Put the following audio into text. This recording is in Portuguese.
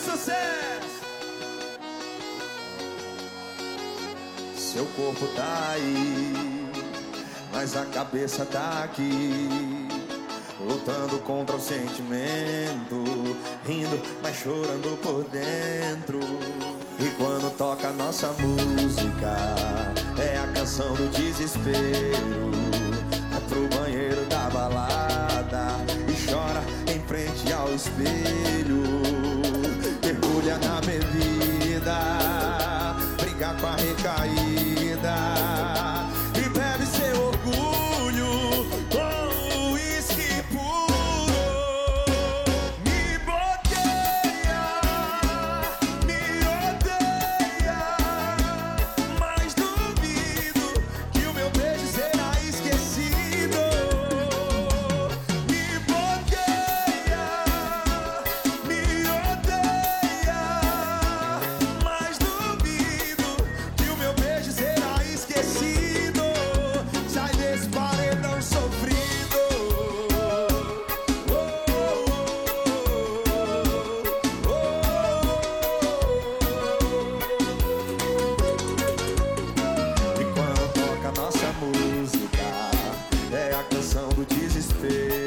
sucesso. Seu corpo tá aí, mas a cabeça tá aqui, lutando contra o sentimento, rindo, mas chorando por dentro. E quando toca a nossa música, é a canção do desespero. É pro banheiro da balada e chora em frente ao espelho. Mergulha na bebida, briga com a recaída e bebe seu orgulho com o uísque puro. Me bloqueia, me odeia, mas duvido que o meu beijo será esquecido. Me bloqueia, me odeia, mas duvido que o meu beijo será esquecido. Sai desse paredão sofrido. E quando toca a nossa música, é a canção do desespero.